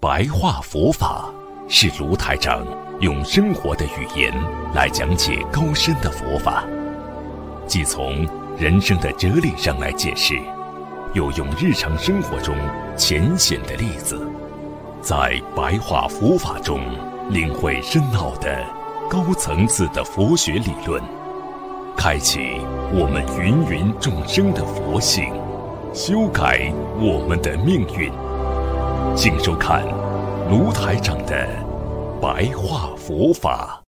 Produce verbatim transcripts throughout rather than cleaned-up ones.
白话佛法是卢台长用生活的语言来讲解高深的佛法，既从人生的哲理上来解释，又用日常生活中浅显的例子，在白话佛法中领会深奥的高层次的佛学理论，开启我们芸芸众生的佛性，修改我们的命运。请收看卢台长的白话佛法。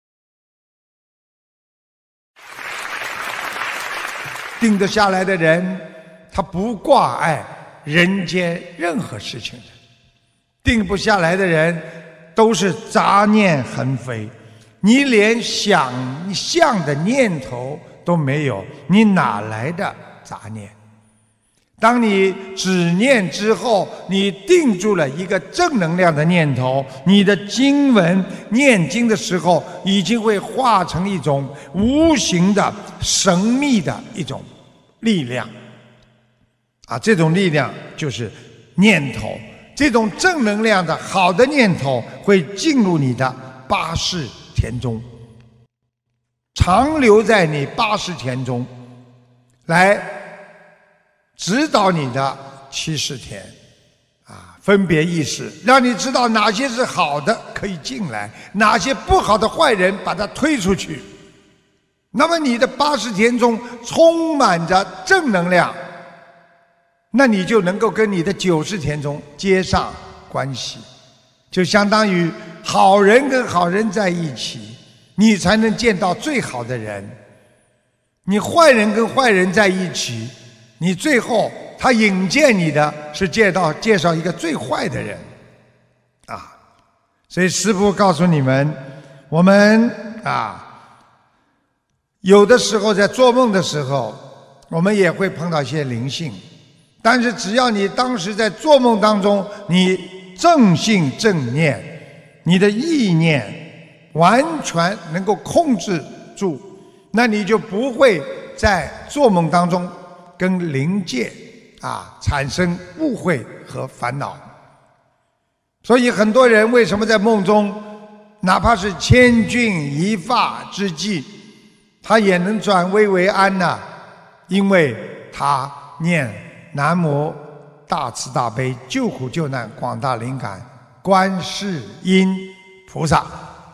定得下来的人，他不挂碍人间任何事情的；定不下来的人，都是杂念横飞。你连想象的念头都没有，你哪来的杂念？当你止念之后，你定住了一个正能量的念头，你的经文念经的时候，已经会化成一种无形的神秘的一种力量啊！这种力量就是念头，这种正能量的好的念头会进入你的八识田中，长留在你八识田中，来指导你的七识田啊，分别意识，让你知道哪些是好的可以进来，哪些不好的坏人把它推出去。那么你的八识田中充满着正能量，那你就能够跟你的九识田中接上关系，就相当于好人跟好人在一起，你才能见到最好的人；你坏人跟坏人在一起，你最后他引荐你的是介绍介绍一个最坏的人啊！所以师父告诉你们，我们啊，有的时候在做梦的时候，我们也会碰到一些灵性，但是只要你当时在做梦当中，你正信正念，你的意念完全能够控制住，那你就不会在做梦当中跟灵界啊产生误会和烦恼。所以很多人为什么在梦中，哪怕是千钧一发之际，他也能转危为安呢？因为他念南无大慈大悲救苦救难广大灵感观世音菩萨。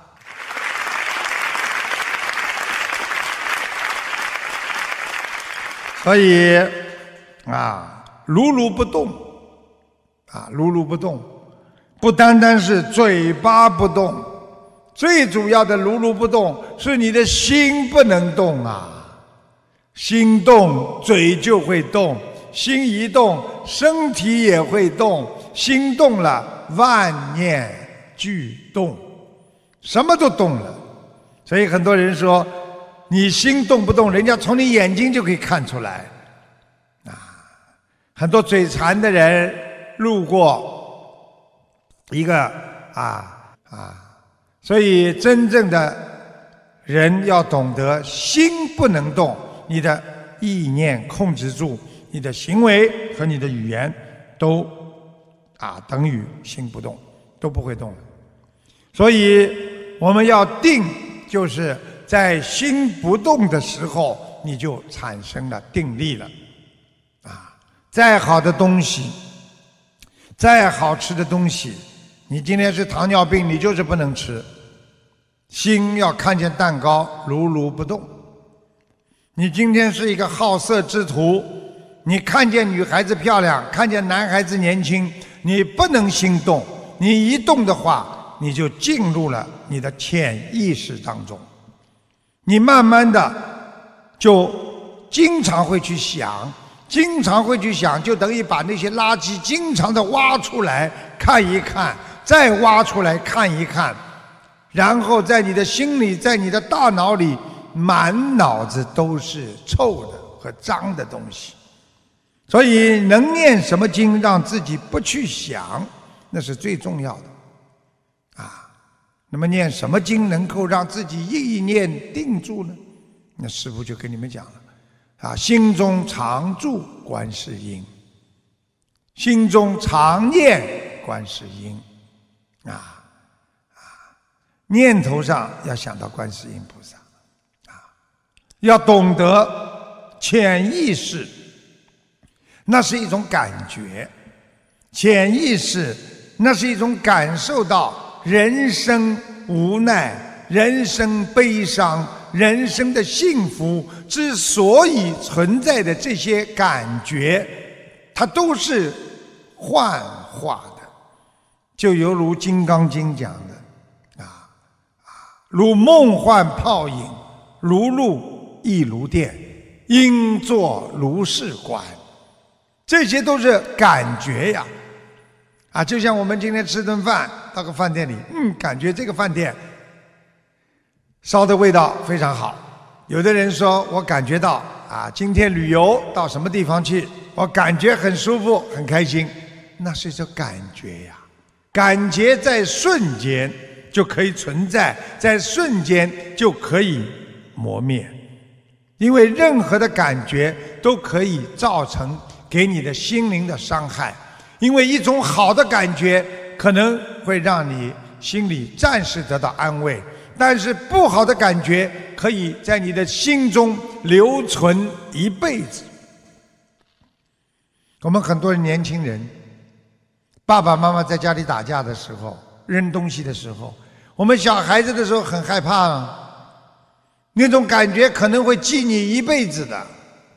所以啊，如如不动啊，如如不动，不单单是嘴巴不动，最主要的如如不动是你的心不能动啊。心动嘴就会动，心一动身体也会动，心动了万念俱动，什么都动了。所以很多人说你心动不动，人家从你眼睛就可以看出来啊。很多嘴馋的人路过一个啊啊，所以真正的人要懂得，心不能动，你的意念控制住，你的行为和你的语言都啊等于心不动，都不会动。所以我们要定，就是在心不动的时候，你就产生了定力了啊！再好的东西，再好吃的东西，你今天是糖尿病，你就是不能吃。心要看见蛋糕如如不动。你今天是一个好色之徒，你看见女孩子漂亮，看见男孩子年轻，你不能心动，你一动的话，你就进入了你的潜意识当中，你慢慢的就经常会去想，经常会去想，就等于把那些垃圾经常的挖出来看一看，再挖出来看一看，然后在你的心里，在你的大脑里，满脑子都是臭的和脏的东西。所以能念什么经让自己不去想，那是最重要的啊。那么念什么经能够让自己意念定住呢？那师父就跟你们讲了啊，心中常住观世音，心中常念观世音啊啊，念头上要想到观世音菩萨啊，要懂得潜意识，那是一种感觉，潜意识那是一种感受到人生无奈、人生悲伤、人生的幸福之所以存在的这些感觉，它都是幻化的，就犹如《金刚经》讲的啊啊，如梦幻泡影，如露亦如电，应作如是观。这些都是感觉呀，啊，就像我们今天吃顿饭，到个饭店里，嗯，感觉这个饭店烧的味道非常好。有的人说我感觉到啊，今天旅游到什么地方去，我感觉很舒服很开心，那是一种感觉呀。感觉在瞬间就可以存在，在瞬间就可以磨灭，因为任何的感觉都可以造成给你的心灵的伤害。因为一种好的感觉可能会让你心里暂时得到安慰，但是不好的感觉可以在你的心中留存一辈子。我们很多年轻人，爸爸妈妈在家里打架的时候，扔东西的时候，我们小孩子的时候很害怕啊，那种感觉可能会记你一辈子的。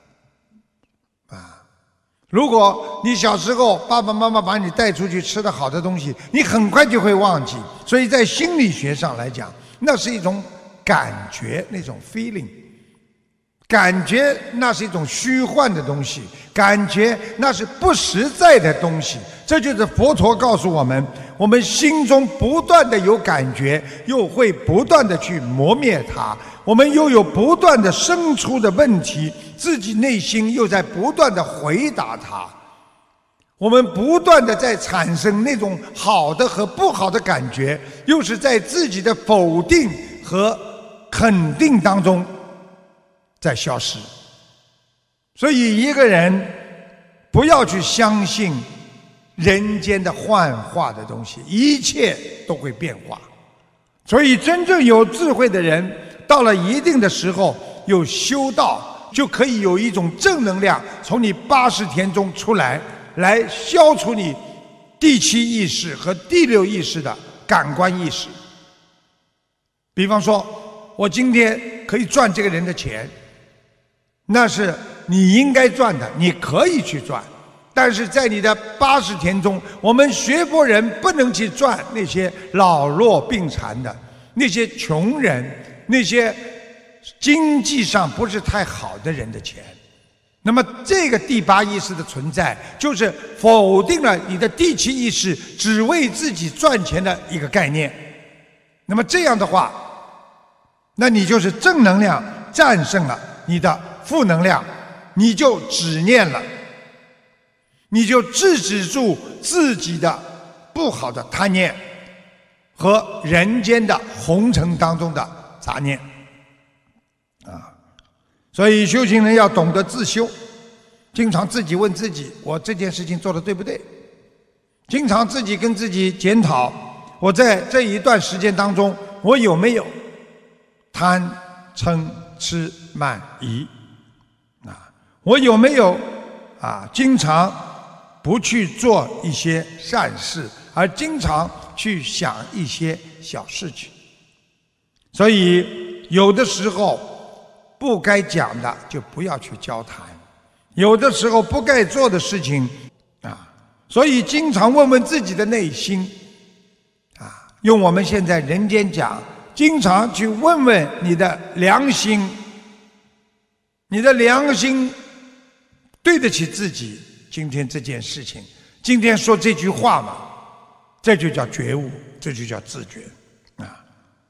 如果你小时候爸爸妈妈把你带出去吃的好的东西，你很快就会忘记。所以在心理学上来讲，那是一种感觉，那种 feeling。感觉那是一种虚幻的东西，感觉那是不实在的东西。这就是佛陀告诉我们，我们心中不断的有感觉，又会不断的去磨灭它，我们又有不断的生出的问题，自己内心又在不断的回答它，我们不断的在产生那种好的和不好的感觉，又是在自己的否定和肯定当中在消失。所以一个人不要去相信人间的幻化的东西，一切都会变化。所以真正有智慧的人，到了一定的时候有修道，就可以有一种正能量从你八识田中出来，来消除你第七意识和第六意识的感官意识。比方说我今天可以赚这个人的钱，那是你应该赚的，你可以去赚。但是在你的八识田中，我们学佛人不能去赚那些老弱病残的，那些穷人，那些经济上不是太好的人的钱。那么这个第八意识的存在，就是否定了你的第七意识只为自己赚钱的一个概念。那么这样的话，那你就是正能量战胜了你的负能量，你就止念了，你就制止住自己的不好的贪念和人间的红尘当中的杂念啊。所以修行人要懂得自修，经常自己问自己，我这件事情做得对不对？经常自己跟自己检讨，我在这一段时间当中，我有没有贪嗔痴慢疑啊？我有没有啊经常不去做一些善事，而经常去想一些小事情？所以有的时候不该讲的就不要去交谈，有的时候不该做的事情啊，所以经常问问自己的内心啊，用我们现在人间讲，经常去问问你的良心，你的良心对得起自己今天这件事情，今天说这句话嘛，这就叫觉悟，这就叫自觉啊。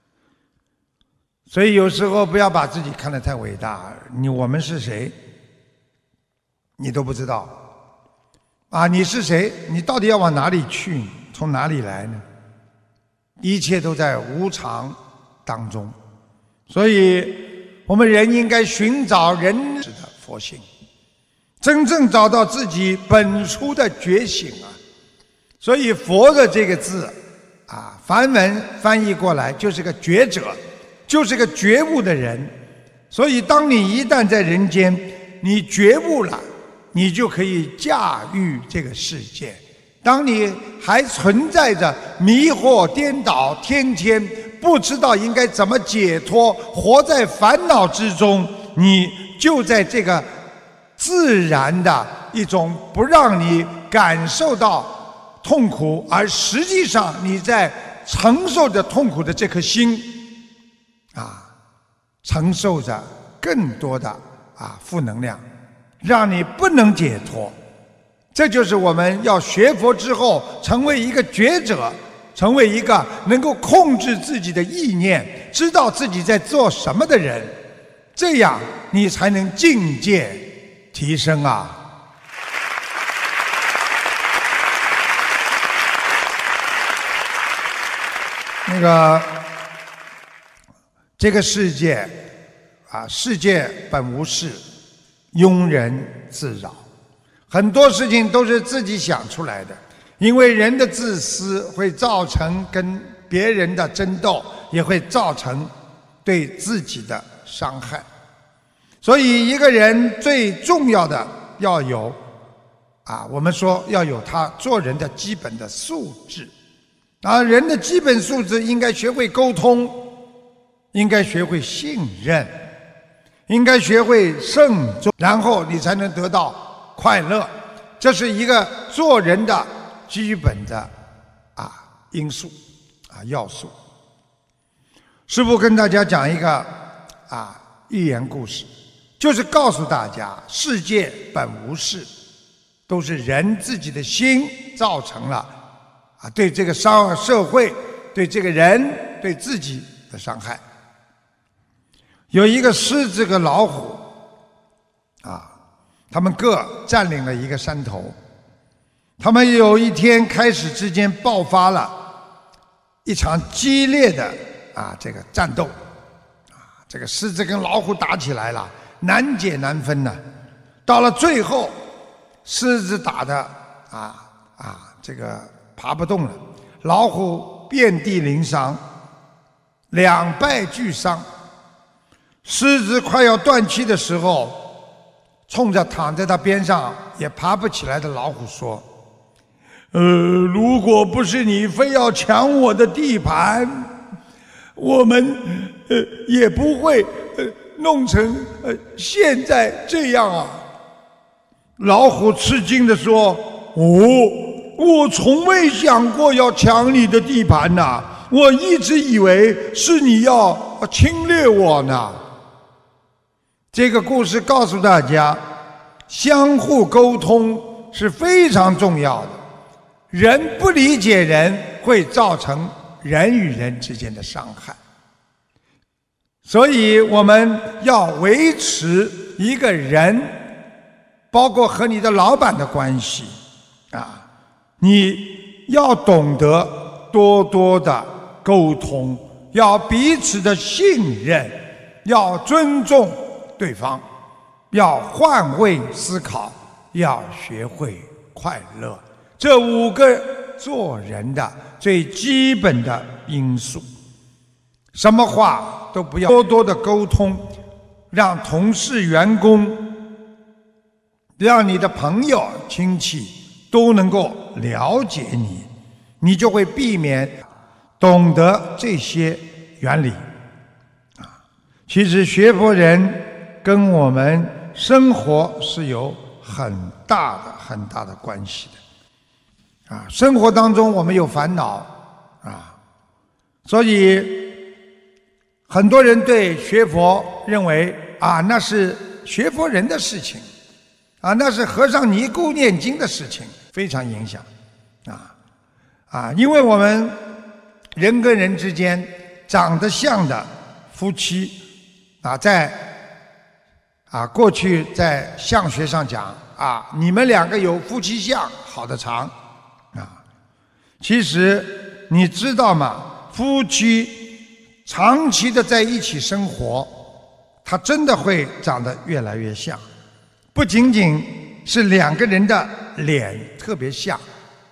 所以有时候不要把自己看得太伟大，你我们是谁你都不知道啊，你是谁？你到底要往哪里去？从哪里来呢？一切都在无常当中，所以我们人应该寻找人的佛性，真正找到自己本初的觉醒啊！ 所以佛的这个字啊，梵文翻译过来就是个觉者，就是个觉悟的人。所以当你一旦在人间你觉悟了，你就可以驾驭这个世界。当你还存在着迷惑颠倒，天天不知道应该怎么解脱，活在烦恼之中，你就在这个自然的一种不让你感受到痛苦，而实际上你在承受着痛苦的这颗心啊，承受着更多的啊负能量，让你不能解脱。这就是我们要学佛之后成为一个觉者，成为一个能够控制自己的意念，知道自己在做什么的人，这样你才能境界提升啊。那个这个世界啊，世界本无事，庸人自扰。很多事情都是自己想出来的，因为人的自私会造成跟别人的争斗，也会造成对自己的伤害。所以一个人最重要的要有啊，我们说要有他做人的基本的素质。啊，人的基本素质应该学会沟通，应该学会信任，应该学会慎重，然后你才能得到快乐。这是一个做人的基本的啊因素啊要素。师父跟大家讲一个啊寓言故事，就是告诉大家世界本无事，都是人自己的心造成了啊对这个社社会、对这个人、对自己的伤害。有一个狮子和老虎啊，他们各占领了一个山头，他们有一天开始之间爆发了一场激烈的啊这个战斗啊，这个狮子跟老虎打起来了，难解难分呢。到了最后，狮子打的啊啊这个爬不动了，老虎遍地鳞伤，两败俱伤。狮子快要断气的时候，冲着躺在他边上也爬不起来的老虎说：呃，如果不是你非要抢我的地盘，我们呃也不会呃弄成呃现在这样啊。老虎吃惊地说：哦，我从未想过要抢你的地盘呐，我一直以为是你要侵略我呢。这个故事告诉大家，相互沟通是非常重要的。人不理解人，会造成人与人之间的伤害。所以我们要维持一个人，包括和你的老板的关系啊，你要懂得多多的沟通，要彼此的信任，要尊重对方，要换位思考，要学会快乐。这五个做人的最基本的因素，什么话都不要，多多的沟通，让同事、员工，让你的朋友、亲戚都能够了解你，你就会避免懂得这些原理啊。其实学佛人跟我们生活是有很大的很大的关系的啊。生活当中我们有烦恼啊，所以很多人对学佛认为啊，那是学佛人的事情啊，那是和尚尼姑念经的事情，非常影响啊啊！因为我们人跟人之间长得像的夫妻啊，在啊过去在相学上讲啊，你们两个有夫妻相，好得长啊。其实你知道吗？夫妻长期的在一起生活，它真的会长得越来越像。不仅仅是两个人的脸特别像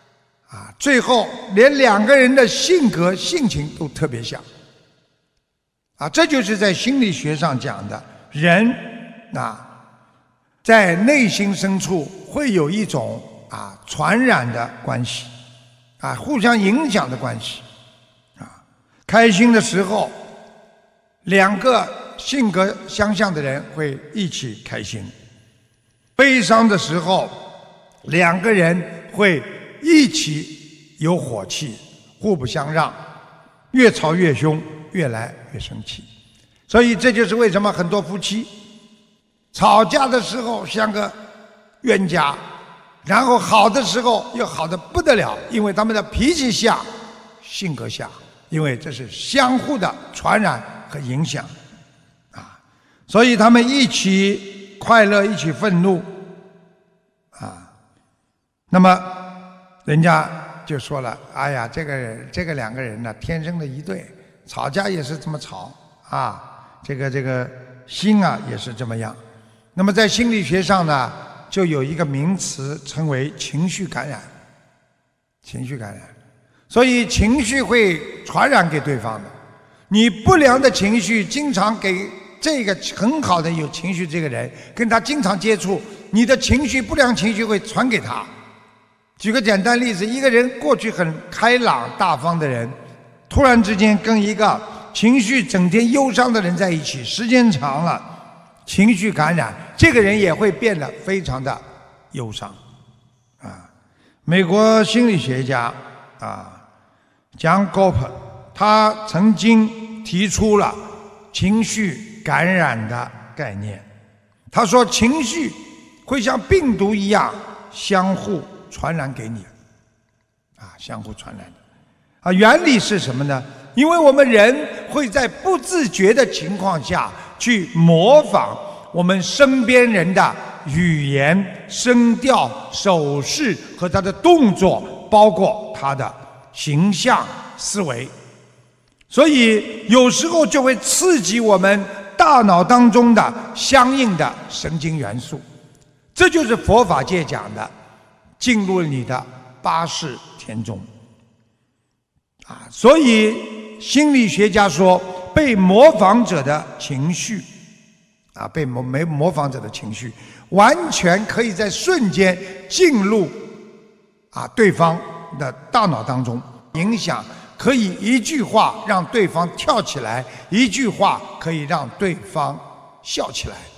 啊，最后连两个人的性格性情都特别像啊，这就是在心理学上讲的人啊，在内心深处会有一种啊传染的关系啊，互相影响的关系啊。开心的时候，两个性格相像的人会一起开心；悲伤的时候，两个人会一起有火气，互不相让，越吵越凶，越来越生气。所以这就是为什么很多夫妻吵架的时候像个冤家，然后好的时候又好得不得了，因为他们的脾气像，性格像，因为这是相互的传染和影响啊。所以他们一起快乐，一起愤怒啊。那么人家就说了，哎呀，这个人这个两个人呢，天生的一对，吵架也是这么吵啊，这个这个心啊也是这么样。那么在心理学上呢，就有一个名词称为情绪感染。情绪感染，所以情绪会传染给对方的。你不良的情绪经常给这个很好的有情绪这个人，跟他经常接触，你的情绪不良情绪会传给他。举个简单例子，一个人过去很开朗大方的人，突然之间跟一个情绪整天忧伤的人在一起，时间长了，情绪感染，这个人也会变得非常的忧伤啊。美国心理学家啊 John Gottman 他曾经提出了情绪感染的概念。他说情绪会像病毒一样相互传染给你啊，相互传染的啊。原理是什么呢？因为我们人会在不自觉的情况下去模仿我们身边人的语言、声调、手势和他的动作，包括他的形象思维，所以有时候就会刺激我们大脑当中的相应的神经元素。这就是佛法界讲的进入你的八识田中啊。所以心理学家说，被模仿者的情绪啊，被模没模仿者的情绪，完全可以在瞬间进入啊对方的大脑当中，影响可以一句话让对方跳起来，一句话可以让对方笑起来。